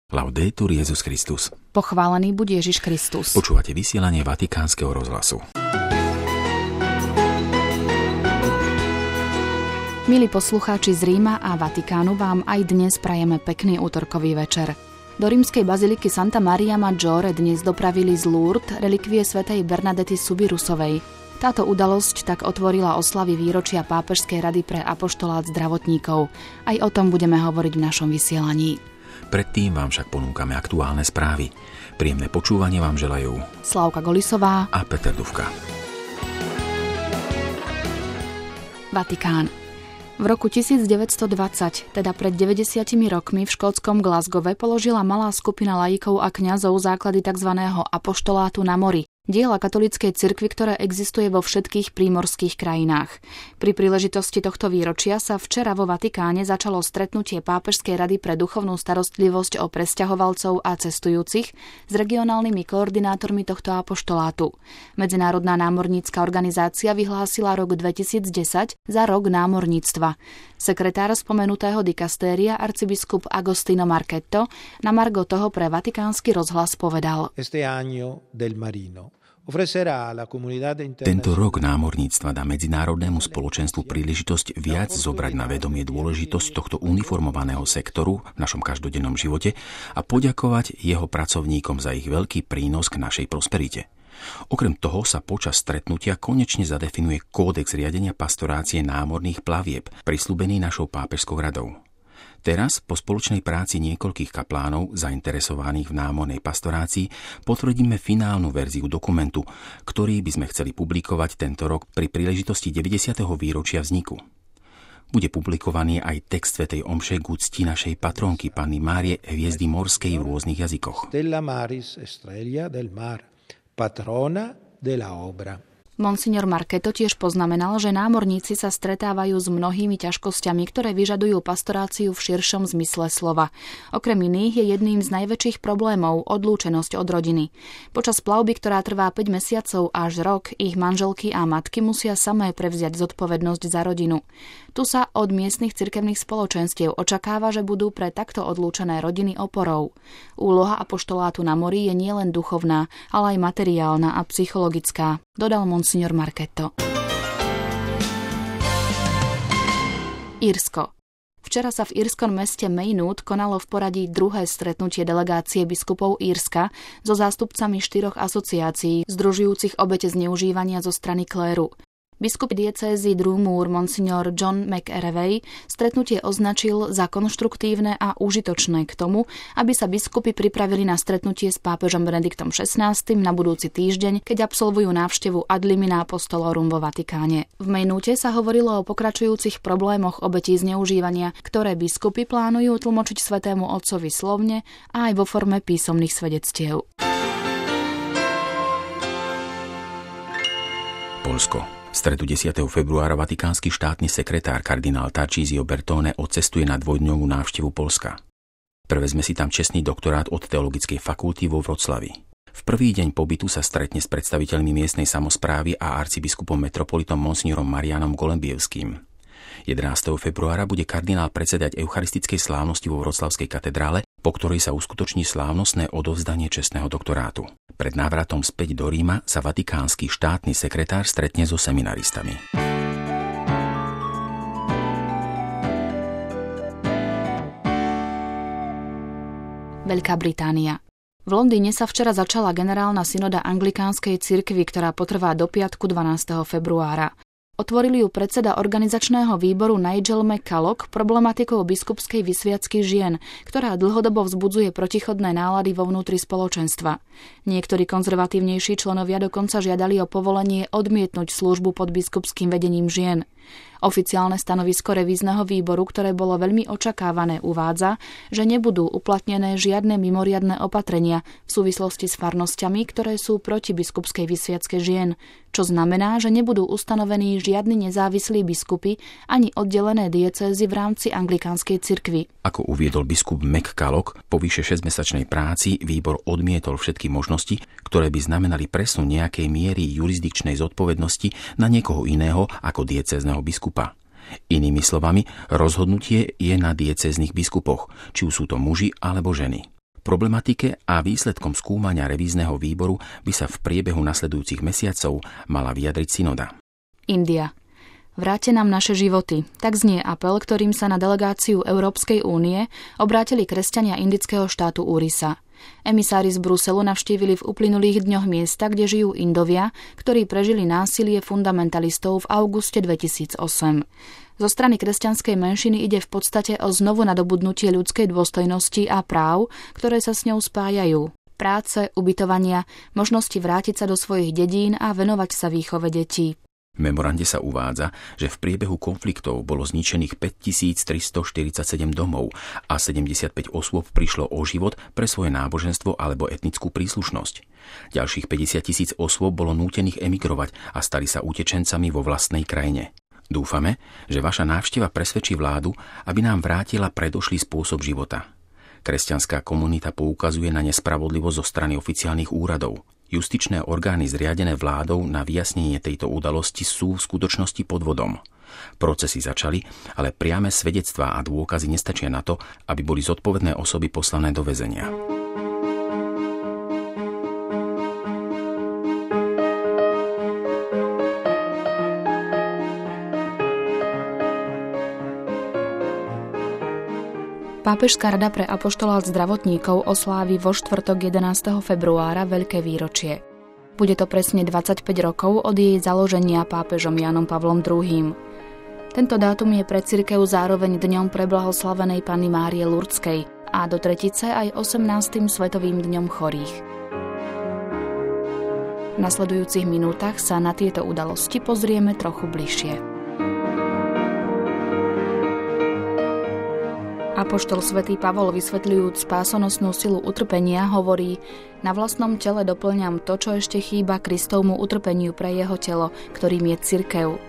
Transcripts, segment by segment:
Laudetur Jesus Christus. Pochválený buď Ježiš Kristus. Počúvate vysielanie Vatikánskeho rozhlasu. Milí poslucháči z Ríma a Vatikánu, vám aj dnes prajeme pekný útorkový večer. Do rímskej baziliky Santa Maria Maggiore dnes dopravili z Lourdes relikvie svätej Bernadety Subirusovej. Táto udalosť tak otvorila oslavy výročia Pápežskej rady pre apoštolát zdravotníkov. Aj o tom budeme hovoriť v našom vysielaní. Predtým vám však ponúkame aktuálne správy. Príjemné počúvanie vám želajú Slávka Golisová a Peter Dufka. Vatikán. V roku 1920, teda pred 90 rokmi, v škótskom Glasgowe položila malá skupina laikov a kňazov základy tzv. Apoštolátu na mori, diela katolíckej cirkvi, ktoré existuje vo všetkých prímorských krajinách. Pri príležitosti tohto výročia sa včera vo Vatikáne začalo stretnutie Pápežskej rady pre duchovnú starostlivosť o presťahovalcov a cestujúcich s regionálnymi koordinátormi tohto apoštolátu. Medzinárodná námornícka organizácia vyhlásila rok 2010 za rok námorníctva. Sekretár spomenutého dikastéria arcibiskup Agostino Marchetto na margo toho pre Vatikánsky rozhlas povedal: Tento rok námorníctva dá medzinárodnému spoločenstvu príležitosť viac zobrať na vedomie dôležitosť tohto uniformovaného sektoru v našom každodennom živote a poďakovať jeho pracovníkom za ich veľký prínos k našej prosperite. Okrem toho sa počas stretnutia konečne zadefinuje kódex riadenia pastorácie námorných plavieb, prisľúbený našou pápežskou radou. Teraz, po spoločnej práci niekoľkých kaplánov zainteresovaných v námornej pastorácii, potvrdíme finálnu verziu dokumentu, ktorý by sme chceli publikovať tento rok pri príležitosti 90. výročia vzniku. Bude publikovaný aj text svätej omše k úcti našej patronky Panny Márie Hviezdy morskej v rôznych jazykoch. Patrona de la obra. Monsignor Marchetto tiež poznamenal, že námorníci sa stretávajú s mnohými ťažkosťami, ktoré vyžadujú pastoráciu v širšom zmysle slova. Okrem iných je jedným z najväčších problémov odlúčenosť od rodiny. Počas plavby, ktorá trvá 5 mesiacov až rok, ich manželky a matky musia samé prevziať zodpovednosť za rodinu. Tu sa od miestnych cirkevných spoločenstiev očakáva, že budú pre takto odlúčené rodiny oporou. Úloha apoštolátu na mori je nielen duchovná, ale aj materiálna a psychologická, dodal monsignor Marchetto. Írsko. Včera sa v írskom meste Maynooth konalo v poradí druhé stretnutie delegácie biskupov Írska so zástupcami 4 asociácií združujúcich obete zneužívania zo strany kléru. Biskup diecézy Drummoor monsignor John McArevey stretnutie označil za konštruktívne a užitočné k tomu, aby sa biskupy pripravili na stretnutie s pápežom Benediktom XVI na budúci týždeň, keď absolvujú návštevu Ad limina apostolorum vo Vatikáne. V Maynoothe sa hovorilo o pokračujúcich problémoch obetí zneužívania, ktoré biskupy plánujú tlmočiť Svätému Otcovi slovne a aj vo forme písomných svedectiev. Poľsko. V stredu 10. februára vatikánsky štátny sekretár kardinál Tarcísio Bertone odcestuje na dvojdňovú návštevu Poľska. Prevezme si tam čestný doktorát od Teologickej fakulty vo Vroclavi. V prvý deň pobytu sa stretne s predstaviteľmi miestnej samosprávy a arcibiskupom metropolitom monsignorom Marianom Golembievským. 11. februára bude kardinál predsedať eucharistickej slávnosti vo Vroclavskej katedrále, po ktorej sa uskutoční slávnostné odovzdanie čestného doktorátu. Pred návratom späť do Ríma sa vatikánsky štátny sekretár stretne so seminaristami. Veľká Británia. V Londýne sa včera začala generálna synoda anglikánskej cirkvi, ktorá potrvá do piatku 12. februára. Otvorili ju predseda organizačného výboru Nigel McCulloch problematikou biskupskej vysviacky žien, ktorá dlhodobo vzbudzuje protichodné nálady vo vnútri spoločenstva. Niektorí konzervatívnejší členovia dokonca žiadali o povolenie odmietnúť službu pod biskupským vedením žien. Oficiálne stanovisko revízneho výboru, ktoré bolo veľmi očakávané, uvádza, že nebudú uplatnené žiadne mimoriadne opatrenia v súvislosti s farnosťami, ktoré sú proti biskupskej vysviacke žien, čo znamená, že nebudú ustanovení žiadni nezávislí biskupy ani oddelené diecézy v rámci anglikánskej cirkvi. Ako uviedol biskup McCulloch, po vyše 6-mesačnej práci výbor odmietol všetky možnosti, ktoré by znamenali presun nejakej miery jurisdikčnej zodpovednosti na niekoho iného ako diecézneho biskupa. Inými slovami, rozhodnutie je na diecéznych biskupoch, či už sú to muži alebo ženy. Problematike a výsledkom skúmania revízneho výboru by sa v priebehu nasledujúcich mesiacov mala vyjadriť synoda. India. Vráte nám naše životy. Tak znie apel, ktorým sa na delegáciu Európskej únie obrátili kresťania indického štátu Orissa. Emisári z Bruselu navštívili v uplynulých dňoch miesta, kde žijú Indovia, ktorí prežili násilie fundamentalistov v auguste 2008. Zo strany kresťanskej menšiny ide v podstate o znovu nadobudnutie ľudskej dôstojnosti a práv, ktoré sa s ňou spájajú. Práce, ubytovania, možnosti vrátiť sa do svojich dedín a venovať sa výchove detí. V memorande sa uvádza, že v priebehu konfliktov bolo zničených 5347 domov a 75 osôb prišlo o život pre svoje náboženstvo alebo etnickú príslušnosť. Ďalších 50 000 osôb bolo nútených emigrovať a stali sa utečencami vo vlastnej krajine. Dúfame, že vaša návšteva presvedčí vládu, aby nám vrátila predošlý spôsob života. Kresťanská komunita poukazuje na nespravodlivosť zo strany oficiálnych úradov. Justičné orgány zriadené vládou na vyjasnenie tejto udalosti sú v skutočnosti podvodom. Procesy začali, ale priame svedectvá a dôkazy nestačia na to, aby boli zodpovedné osoby poslané do väzenia. Pápežská rada pre apoštolát zdravotníkov oslávi vo štvrtok 11. februára veľké výročie. Bude to presne 25 rokov od jej založenia pápežom Jánom Pavlom II. Tento dátum je pre cirkev zároveň dňom preblahoslavenej Panny Márie Lurdskej a do tretice aj 18. svetovým dňom chorých. V nasledujúcich minútach sa na tieto udalosti pozrieme trochu bližšie. Apoštol svätý Pavol, vysvetľujúc spásonosnú silu utrpenia, hovorí: na vlastnom tele doplňam to, čo ešte chýba Kristovmu utrpeniu pre jeho telo, ktorým je cirkev.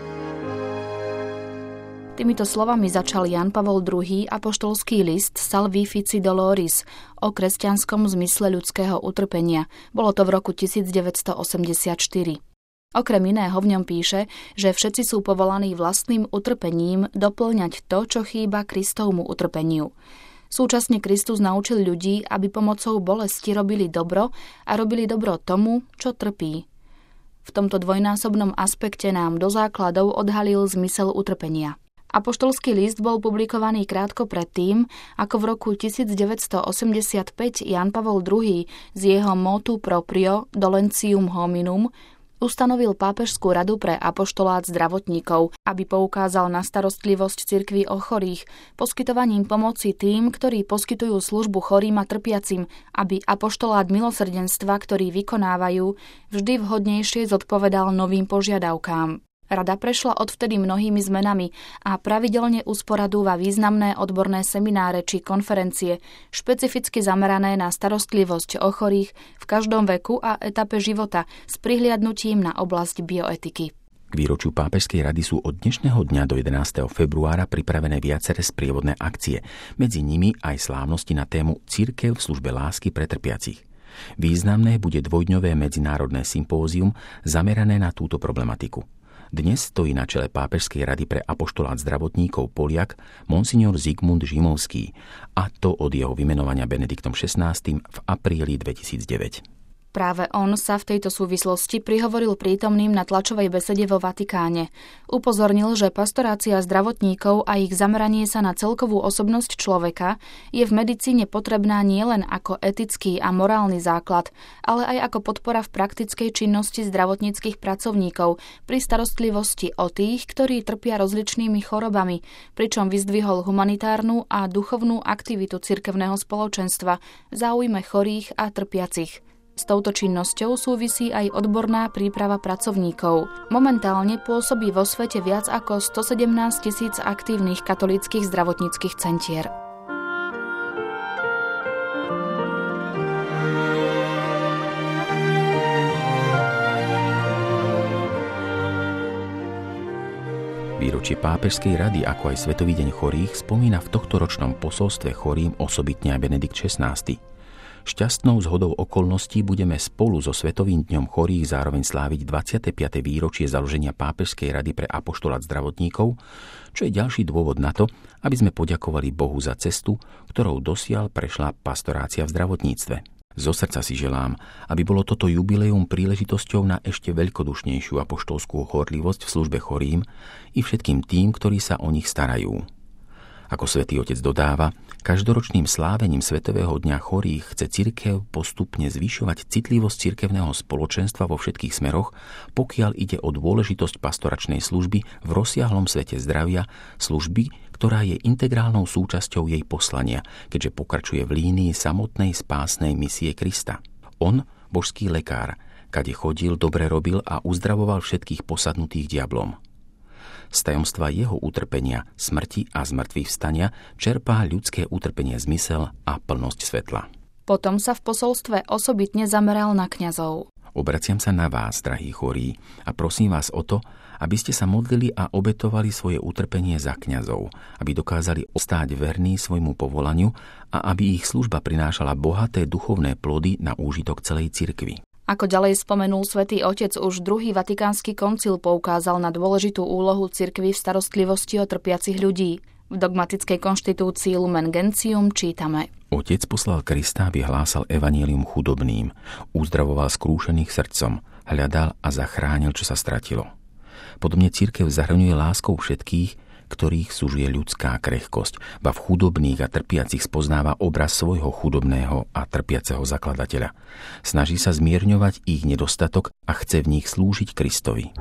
Týmito slovami začal Ján Pavol II apoštolský list Salvifici Doloris o kresťanskom zmysle ľudského utrpenia. Bolo to v roku 1984. Okrem iného v ňom píše, že všetci sú povolaní vlastným utrpením doplňať to, čo chýba Kristovmu utrpeniu. Súčasne Kristus naučil ľudí, aby pomocou bolesti robili dobro a robili dobro tomu, čo trpí. V tomto dvojnásobnom aspekte nám do základov odhalil zmysel utrpenia. Apoštolský list bol publikovaný krátko predtým, ako v roku 1985 Ján Pavol II z jeho motu proprio Dolentium hominum ustanovil pápežskú radu pre apoštolát zdravotníkov, aby poukázal na starostlivosť cirkvi o chorých, poskytovaním pomoci tým, ktorí poskytujú službu chorým a trpiacim, aby apoštolát milosrdenstva, ktorý vykonávajú, vždy vhodnejšie zodpovedal novým požiadavkám. Rada prešla odvtedy mnohými zmenami a pravidelne usporadúva významné odborné semináre či konferencie, špecificky zamerané na starostlivosť o chorých v každom veku a etape života s prihliadnutím na oblasť bioetiky. K výročiu pápežskej rady sú od dnešného dňa do 11. februára pripravené viaceré sprievodné akcie, medzi nimi aj slávnosti na tému Cirkev v službe lásky pre trpiacich. Významné bude dvojdňové medzinárodné sympózium zamerané na túto problematiku. Dnes stojí na čele Pápežskej rady pre apoštolát zdravotníkov Poliak monsignor Zigmund Žimovský, a to od jeho vymenovania Benediktom XVI v apríli 2009. Práve on sa v tejto súvislosti prihovoril prítomným na tlačovej besede vo Vatikáne. Upozornil, že pastorácia zdravotníkov a ich zameranie sa na celkovú osobnosť človeka je v medicíne potrebná nielen ako etický a morálny základ, ale aj ako podpora v praktickej činnosti zdravotníckych pracovníkov pri starostlivosti o tých, ktorí trpia rozličnými chorobami, pričom vyzdvihol humanitárnu a duchovnú aktivitu cirkevného spoločenstva v záujme chorých a trpiacich. S touto činnosťou súvisí aj odborná príprava pracovníkov. Momentálne pôsobí vo svete viac ako 117 000 aktívnych katolíckych zdravotníckych centier. Výročie Pápežskej rady, ako aj Svetový deň chorých, spomína v tohtoročnom posolstve chorým osobitne aj Benedikt XVI. Šťastnou zhodou okolností budeme spolu so Svetovým dňom chorých zároveň sláviť 25. výročie založenia Pápežskej rady pre apoštolát zdravotníkov, čo je ďalší dôvod na to, aby sme poďakovali Bohu za cestu, ktorou dosiaľ prešla pastorácia v zdravotníctve. Zo srdca si želám, aby bolo toto jubileum príležitosťou na ešte veľkodušnejšiu apoštolskú horlivosť v službe chorým i všetkým tým, ktorí sa o nich starajú. Ako Svätý Otec dodáva, každoročným slávením Svetového dňa chorých chce cirkev postupne zvyšovať citlivosť cirkevného spoločenstva vo všetkých smeroch, pokiaľ ide o dôležitosť pastoračnej služby v rozsiahlom svete zdravia, služby, ktorá je integrálnou súčasťou jej poslania, keďže pokračuje v línii samotnej spásnej misie Krista. On, božský lekár, kade chodil, dobre robil a uzdravoval všetkých posadnutých diablom. Z tajomstva jeho utrpenia, smrti a zmrtvých vstania čerpá ľudské utrpenie zmysel a plnosť svetla. Potom sa v posolstve osobitne zameral na kňazov. Obraciam sa na vás, drahí chorí, a prosím vás o to, aby ste sa modlili a obetovali svoje utrpenie za kňazov, aby dokázali ostáť verní svojmu povolaniu a aby ich služba prinášala bohaté duchovné plody na úžitok celej cirkvi. Ako ďalej spomenul Svätý Otec, už druhý Vatikánsky koncil poukázal na dôležitú úlohu cirkvi v starostlivosti o trpiacich ľudí. V dogmatickej konštitúcii Lumen Gentium čítame: Otec poslal Krista, aby hlásal evanjelium chudobným, uzdravoval skrúšených srdcom, hľadal a zachránil, čo sa stratilo. Podobne cirkev zahrňuje láskou všetkých, ktorých sužuje ľudská krehkosť, ba v chudobných a trpiacich spoznáva obraz svojho chudobného a trpiaceho zakladateľa. Snaží sa zmierňovať ich nedostatok a chce v nich slúžiť Kristovi.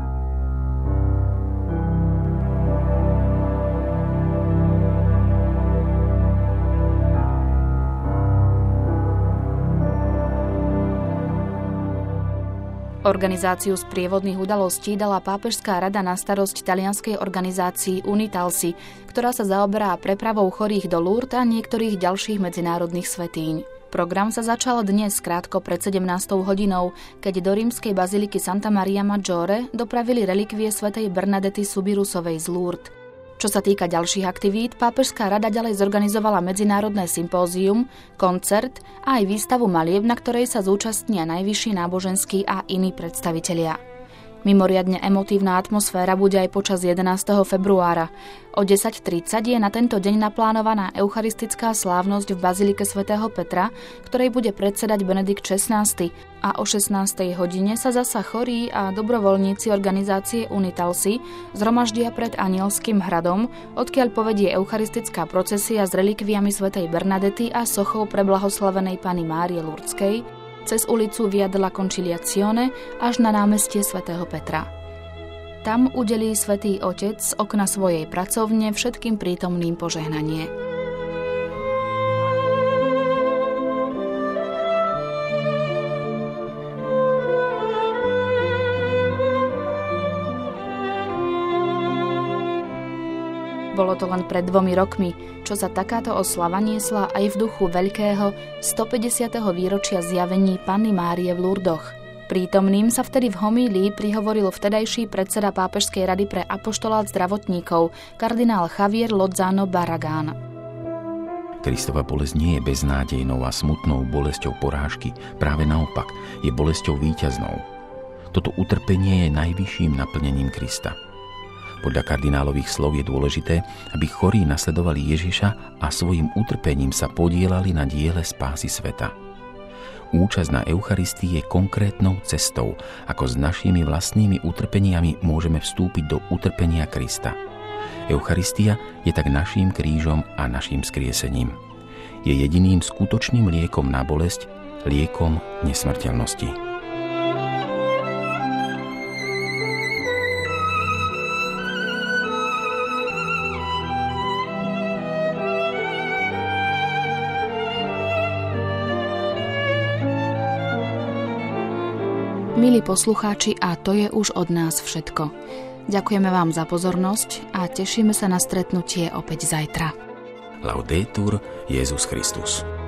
Organizáciu sprievodných udalostí dala Pápežská rada na starosť talianskej organizácii Unitalsi, ktorá sa zaoberá prepravou chorých do Lourdes a niektorých ďalších medzinárodných svätýň. Program sa začal dnes krátko pred 17. hodinou, keď do rímskej baziliky Santa Maria Maggiore dopravili relikvie svätej Bernadety Subirusovej z Lourdes. Čo sa týka ďalších aktivít, Pápežská rada ďalej zorganizovala medzinárodné sympózium, koncert a aj výstavu malieb, na ktorej sa zúčastnia najvyšší náboženskí a iní predstavitelia. Mimoriadne emotívna atmosféra bude aj počas 11. februára. O 10:30 je na tento deň naplánovaná eucharistická slávnosť v bazilike svätého Petra, ktorej bude predsedať Benedikt XVI, a o 16. hodine sa zasa chorí a dobrovoľníci organizácie Unitalsi zhromaždia pred Anielským hradom, odkiaľ povedie eucharistická procesia s relikviami svätej Bernadety a sochou preblahoslavenej Panny Márie Lurdskej cez ulicu Via della Conciliazione až na námestie svätého Petra. Tam udelí Svätý Otec z okna svojej pracovne všetkým prítomným požehnanie. Bolo to len pred 2 rokmi, čo sa takáto oslava niesla aj v duchu veľkého 150. výročia zjavení Panny Márie v Lurdoch. Prítomným sa vtedy v homílii prihovoril vtedajší predseda Pápežskej rady pre apoštolát zdravotníkov, kardinál Javier Lozano Barragán. Kristova bolesť nie je beznádejnou a smutnou bolesťou porážky, práve naopak, je bolesťou víťaznou. Toto utrpenie je najvyšším naplnením Krista. Podľa kardinálových slov je dôležité, aby chorí nasledovali Ježiša a svojim utrpením sa podielali na diele spásy sveta. Účasť na Eucharistii je konkrétnou cestou, ako s našimi vlastnými utrpeniami môžeme vstúpiť do utrpenia Krista. Eucharistia je tak naším krížom a naším skriesením. Je jediným skutočným liekom na bolesť, liekom nesmrteľnosti. Milí poslucháči, a to je už od nás všetko. Ďakujeme vám za pozornosť a tešíme sa na stretnutie opäť zajtra. Laudetur Jesus Christus.